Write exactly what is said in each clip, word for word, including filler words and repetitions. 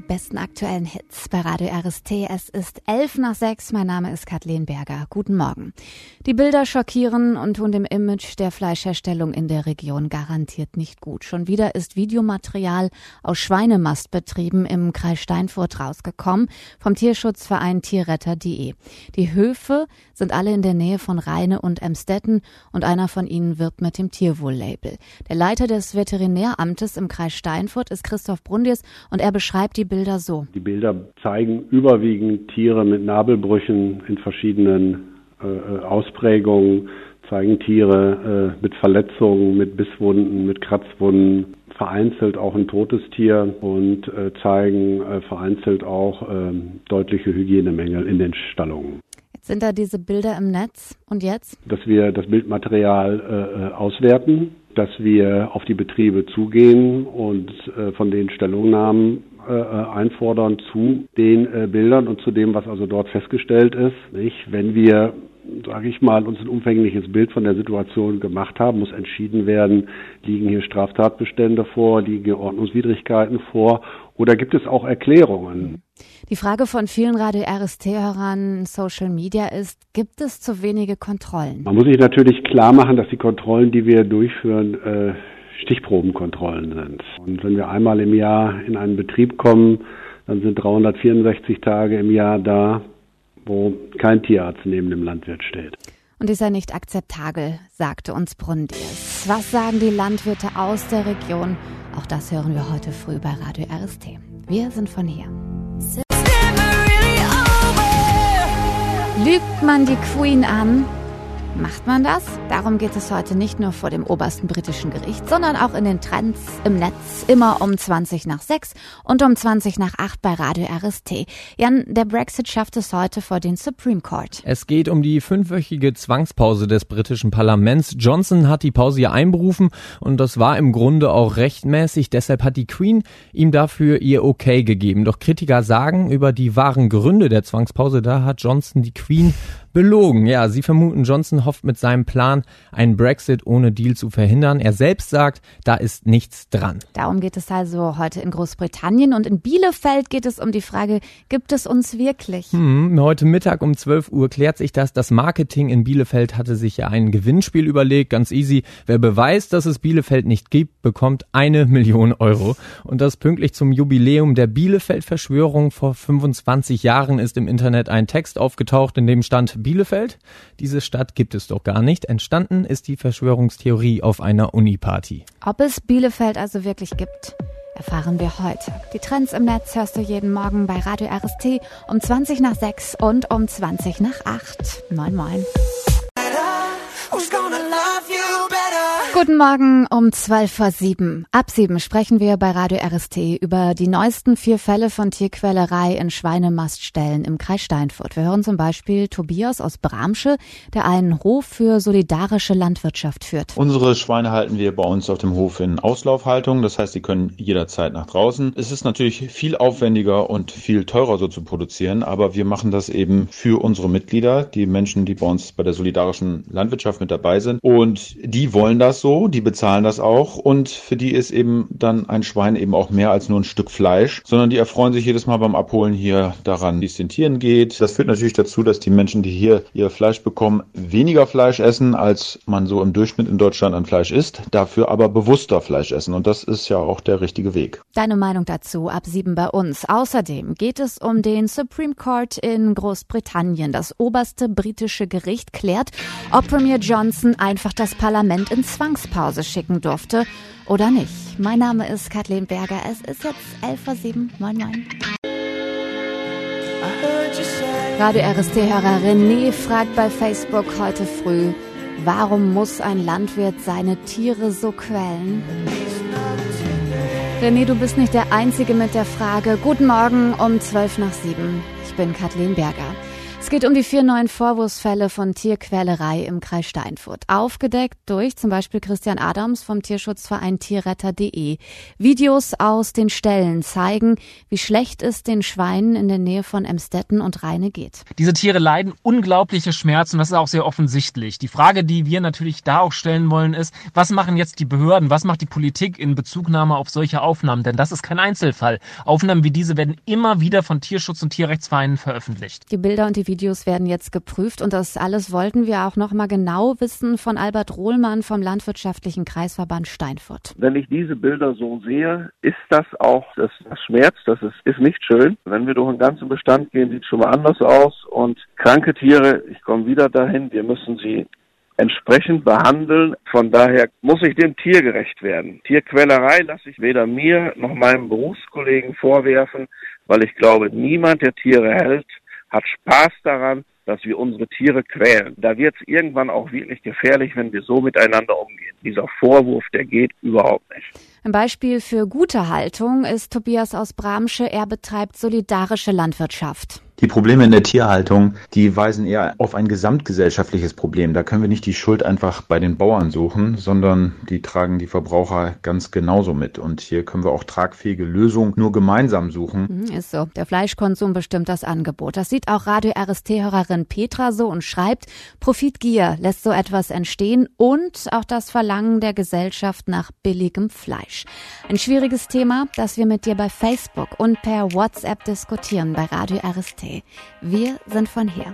besten aktuellen Hits bei Radio R S T. Es ist elf nach sechs. Mein Name ist Kathleen Berger. Guten Morgen. Die Bilder schockieren und tun dem Image der Fleischherstellung in der Region garantiert nicht gut. Schon wieder ist Videomaterial aus Schweinemastbetrieben im Kreis Steinfurt rausgekommen vom Tierschutzverein Tierretter punkt de. Die Höfe sind alle in der Nähe von Rheine und Emstetten und einer von ihnen wirbt mit dem Tierwohl-Label. Der Leiter des Veterinäramtes im Kreis Steinfurt ist Christoph Brundies und er beschreibt die Bilder so. Die Bilder zeigen überwiegend Tiere mit Nabelbrüchen in verschiedenen äh, Ausprägungen, zeigen Tiere äh, mit Verletzungen, mit Bisswunden, mit Kratzwunden, vereinzelt auch ein totes Tier und äh, zeigen äh, vereinzelt auch äh, deutliche Hygienemängel in den Stallungen. Jetzt sind da diese Bilder im Netz und jetzt? Dass wir das Bildmaterial äh, auswerten, dass wir auf die Betriebe zugehen und äh, von den Stellungnahmen äh, einfordern zu den äh, Bildern und zu dem, was also dort festgestellt ist. Nicht? Wenn wir, sage ich mal, uns ein umfängliches Bild von der Situation gemacht haben, muss entschieden werden, liegen hier Straftatbestände vor, liegen hier Ordnungswidrigkeiten vor oder gibt es auch Erklärungen? Die Frage von vielen Radio R S T-Hörern Social Media ist, gibt es zu wenige Kontrollen? Man muss sich natürlich klar machen, dass die Kontrollen, die wir durchführen, äh, Stichprobenkontrollen sind. Und wenn wir einmal im Jahr in einen Betrieb kommen, dann sind dreihundertvierundsechzig Tage im Jahr da, wo kein Tierarzt neben dem Landwirt steht. Und ist ja nicht akzeptabel, sagte uns Brundies. Was sagen die Landwirte aus der Region? Auch das hören wir heute früh bei Radio R S T. Wir sind von hier. Lügt man die Queen an? Macht man das? Darum geht es heute nicht nur vor dem obersten britischen Gericht, sondern auch in den Trends im Netz, immer um zwanzig nach sechs und um zwanzig nach acht bei Radio R S T. Jan, der Brexit schafft es heute vor den Supreme Court. Es geht um die fünfwöchige Zwangspause des britischen Parlaments. Johnson hat die Pause ja einberufen und das war im Grunde auch rechtmäßig. Deshalb hat die Queen ihm dafür ihr Okay gegeben. Doch Kritiker sagen, über die wahren Gründe der Zwangspause, da hat Johnson die Queen belogen. Ja, sie vermuten, Johnson hofft mit seinem Plan, einen Brexit ohne Deal zu verhindern. Er selbst sagt, da ist nichts dran. Darum geht es also heute in Großbritannien und in Bielefeld geht es um die Frage, gibt es uns wirklich? Hm, heute Mittag um zwölf Uhr klärt sich das. Das Marketing in Bielefeld hatte sich ja ein Gewinnspiel überlegt. Ganz easy. Wer beweist, dass es Bielefeld nicht gibt, bekommt eine Million Euro. Und das pünktlich zum Jubiläum der Bielefeld-Verschwörung. Vor fünfundzwanzig Jahren ist im Internet ein Text aufgetaucht, in dem stand Bielefeld. Diese Stadt gibt es doch gar nicht. Entstanden ist die Verschwörungstheorie auf einer Uni-Party. Ob es Bielefeld also wirklich gibt, erfahren wir heute. Die Trends im Netz hörst du jeden Morgen bei Radio R S T um zwanzig nach sechs und um zwanzig nach acht. Moin, moin. Guten Morgen um zwölf vor sieben. Ab sieben sprechen wir bei Radio R S T über die neuesten vier Fälle von Tierquälerei in Schweinemastställen im Kreis Steinfurt. Wir hören zum Beispiel Tobias aus Bramsche, der einen Hof für solidarische Landwirtschaft führt. Unsere Schweine halten wir bei uns auf dem Hof in Auslaufhaltung. Das heißt, sie können jederzeit nach draußen. Es ist natürlich viel aufwendiger und viel teurer so zu produzieren, aber wir machen das eben für unsere Mitglieder, die Menschen, die bei uns bei der solidarischen Landwirtschaft mit dabei sind. Und die wollen das so. Die bezahlen das auch und für die ist eben dann ein Schwein eben auch mehr als nur ein Stück Fleisch, sondern die erfreuen sich jedes Mal beim Abholen hier daran, wie es den Tieren geht. Das führt natürlich dazu, dass die Menschen, die hier ihr Fleisch bekommen, weniger Fleisch essen, als man so im Durchschnitt in Deutschland an Fleisch isst, dafür aber bewusster Fleisch essen und das ist ja auch der richtige Weg. Deine Meinung dazu ab sieben bei uns. Außerdem geht es um den Supreme Court in Großbritannien. Das oberste britische Gericht klärt, ob Premier Johnson einfach das Parlament in Zwangspause schicken durfte oder nicht. Mein Name ist Kathleen Berger. Es ist jetzt elf vor sieben. Moin, moin. Radio R S T-Hörer René fragt bei Facebook heute früh, warum muss ein Landwirt seine Tiere so quälen? René, du bist nicht der Einzige mit der Frage. Guten Morgen um zwölf nach sieben. Ich bin Kathleen Berger. Es geht um die vier neuen Vorwurfsfälle von Tierquälerei im Kreis Steinfurt. Aufgedeckt durch zum Beispiel Christian Adams vom Tierschutzverein Tierretter punkt de. Videos aus den Ställen zeigen, wie schlecht es den Schweinen in der Nähe von Emstetten und Rheine geht. Diese Tiere leiden unglaubliche Schmerzen, das ist auch sehr offensichtlich. Die Frage, die wir natürlich da auch stellen wollen, ist, was machen jetzt die Behörden, was macht die Politik in Bezugnahme auf solche Aufnahmen? Denn das ist kein Einzelfall. Aufnahmen wie diese werden immer wieder von Tierschutz- und Tierrechtsvereinen veröffentlicht. Die Bilder und die Videos werden jetzt geprüft und das alles wollten wir auch noch mal genau wissen von Albert Rohlmann vom Landwirtschaftlichen Kreisverband Steinfurt. Wenn ich diese Bilder so sehe, ist das auch, das, das schmerzt, das ist, ist nicht schön. Wenn wir durch den ganzen Bestand gehen, sieht es schon mal anders aus und kranke Tiere, ich komme wieder dahin, wir müssen sie entsprechend behandeln. Von daher muss ich dem Tier gerecht werden. Tierquälerei lasse ich weder mir noch meinem Berufskollegen vorwerfen, weil ich glaube, niemand, der Tiere hält, hat Spaß daran, dass wir unsere Tiere quälen. Da wird es irgendwann auch wirklich gefährlich, wenn wir so miteinander umgehen. Dieser Vorwurf, der geht überhaupt nicht. Ein Beispiel für gute Haltung ist Tobias aus Bramsche. Er betreibt solidarische Landwirtschaft. Die Probleme in der Tierhaltung, die weisen eher auf ein gesamtgesellschaftliches Problem. Da können wir nicht die Schuld einfach bei den Bauern suchen, sondern die tragen die Verbraucher ganz genauso mit. Und hier können wir auch tragfähige Lösungen nur gemeinsam suchen. Ist so. Der Fleischkonsum bestimmt das Angebot. Das sieht auch Radio R S T-Hörerin Petra so und schreibt, Profitgier lässt so etwas entstehen und auch das Verlangen der Gesellschaft nach billigem Fleisch. Ein schwieriges Thema, das wir mit dir bei Facebook und per WhatsApp diskutieren bei Radio R S T. Wir sind von hier.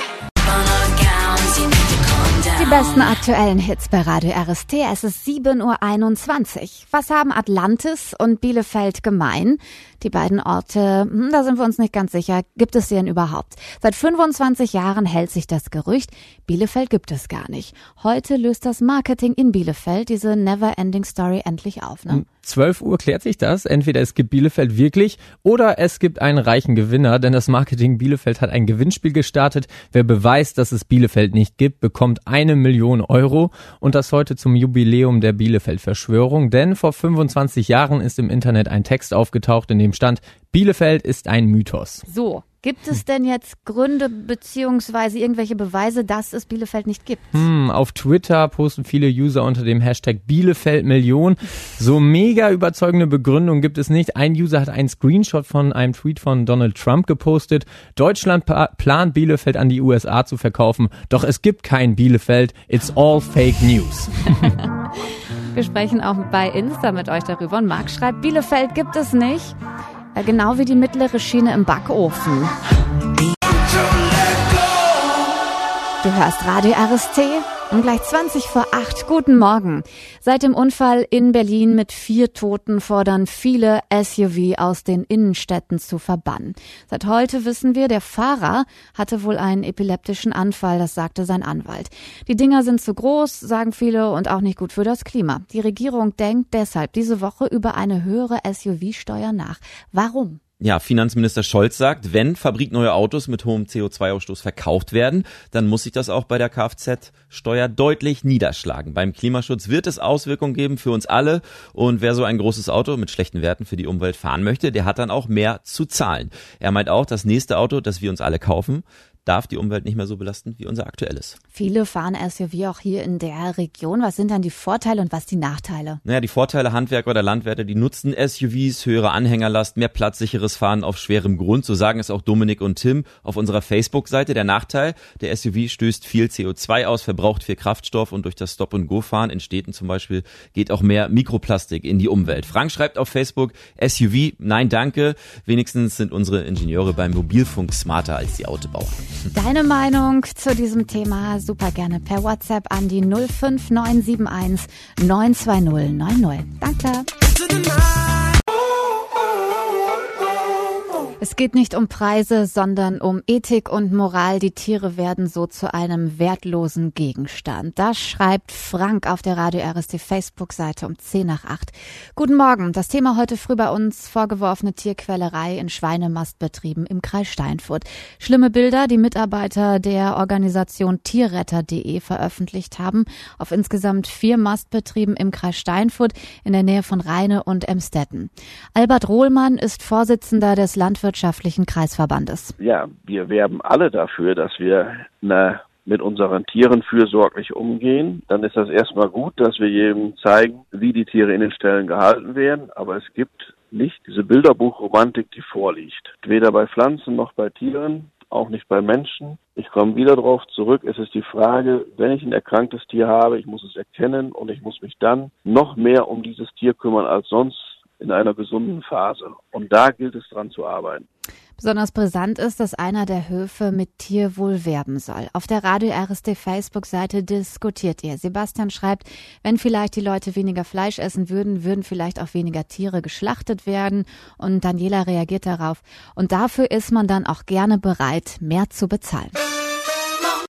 Die besten aktuellen Hits bei Radio R S T. Es ist sieben Uhr einundzwanzig. Was haben Atlantis und Bielefeld gemein? Die beiden Orte, da sind wir uns nicht ganz sicher, gibt es sie denn überhaupt? Seit fünfundzwanzig Jahren hält sich das Gerücht, Bielefeld gibt es gar nicht. Heute löst das Marketing in Bielefeld diese Never-Ending Story endlich auf. Ne? zwölf Uhr klärt sich das. Entweder es gibt Bielefeld wirklich oder es gibt einen reichen Gewinner, denn das Marketing Bielefeld hat ein Gewinnspiel gestartet. Wer beweist, dass es Bielefeld nicht gibt, bekommt eine Million Euro und das heute zum Jubiläum der Bielefeld-Verschwörung, denn vor fünfundzwanzig Jahren ist im Internet ein Text aufgetaucht, in dem stand, Bielefeld ist ein Mythos. So, gibt es denn jetzt Gründe beziehungsweise irgendwelche Beweise, dass es Bielefeld nicht gibt? Hm, auf Twitter posten viele User unter dem Hashtag Bielefeld-Million. So mega überzeugende Begründung gibt es nicht. Ein User hat einen Screenshot von einem Tweet von Donald Trump gepostet. Deutschland pa- plant Bielefeld an die U S A zu verkaufen, doch es gibt kein Bielefeld. It's all fake news. Wir sprechen auch bei Insta mit euch darüber und Marc schreibt, Bielefeld gibt es nicht. Genau wie die mittlere Schiene im Backofen. Du hörst Radio R S T um gleich zwanzig vor acht. Guten Morgen. Seit dem Unfall in Berlin mit vier Toten fordern viele S U V aus den Innenstädten zu verbannen. Seit heute wissen wir, der Fahrer hatte wohl einen epileptischen Anfall, das sagte sein Anwalt. Die Dinger sind zu groß, sagen viele, und auch nicht gut für das Klima. Die Regierung denkt deshalb diese Woche über eine höhere S U V-Steuer nach. Warum? Ja, Finanzminister Scholz sagt, wenn fabrikneue Autos mit hohem C O zwei Ausstoß verkauft werden, dann muss sich das auch bei der Kfz-Steuer deutlich niederschlagen. Beim Klimaschutz wird es Auswirkungen geben für uns alle und wer so ein großes Auto mit schlechten Werten für die Umwelt fahren möchte, der hat dann auch mehr zu zahlen. Er meint auch, das nächste Auto, das wir uns alle kaufen, darf die Umwelt nicht mehr so belasten wie unser aktuelles. Viele fahren S U V auch hier in der Region. Was sind dann die Vorteile und was die Nachteile? Naja, die Vorteile, Handwerker oder Landwirte, die nutzen S U Vs, höhere Anhängerlast, mehr platzsicheres Fahren auf schwerem Grund. So sagen es auch Dominik und Tim auf unserer Facebook-Seite. Der Nachteil, der S U V stößt viel C O zwei aus, verbraucht viel Kraftstoff und durch das Stop-and-Go-Fahren in Städten zum Beispiel geht auch mehr Mikroplastik in die Umwelt. Frank schreibt auf Facebook, S U V, nein danke. Wenigstens sind unsere Ingenieure beim Mobilfunk smarter als die Autobauer. Deine Meinung zu diesem Thema super gerne per WhatsApp an die null fünf neun sieben eins neun zwei null neun null. Danke. Es geht nicht um Preise, sondern um Ethik und Moral. Die Tiere werden so zu einem wertlosen Gegenstand. Das schreibt Frank auf der Radio R S T Facebook-Seite um zehn nach acht. Guten Morgen. Das Thema heute früh bei uns: vorgeworfene Tierquälerei in Schweinemastbetrieben im Kreis Steinfurt. Schlimme Bilder, die Mitarbeiter der Organisation Tierretter punkt de veröffentlicht haben, auf insgesamt vier Mastbetrieben im Kreis Steinfurt in der Nähe von Rheine und Emstetten. Albert Rohlmann ist Vorsitzender des Landwirtschafts Landwirtschaftlichen Kreisverbandes. Ja, wir werben alle dafür, dass wir eine mit unseren Tieren fürsorglich umgehen, dann ist das erstmal gut, dass wir jedem zeigen, wie die Tiere in den Ställen gehalten werden. Aber es gibt nicht diese Bilderbuchromantik, die vorliegt. Weder bei Pflanzen noch bei Tieren, auch nicht bei Menschen. Ich komme wieder darauf zurück. Es ist die Frage, wenn ich ein erkranktes Tier habe, ich muss es erkennen und ich muss mich dann noch mehr um dieses Tier kümmern als sonst in einer gesunden Phase. Und da gilt es dran zu arbeiten. Besonders brisant ist, dass einer der Höfe mit Tierwohl werben soll. Auf der Radio R S T Facebook-Seite diskutiert ihr. Sebastian schreibt, wenn vielleicht die Leute weniger Fleisch essen würden, würden vielleicht auch weniger Tiere geschlachtet werden. Und Daniela reagiert darauf. Und dafür ist man dann auch gerne bereit, mehr zu bezahlen.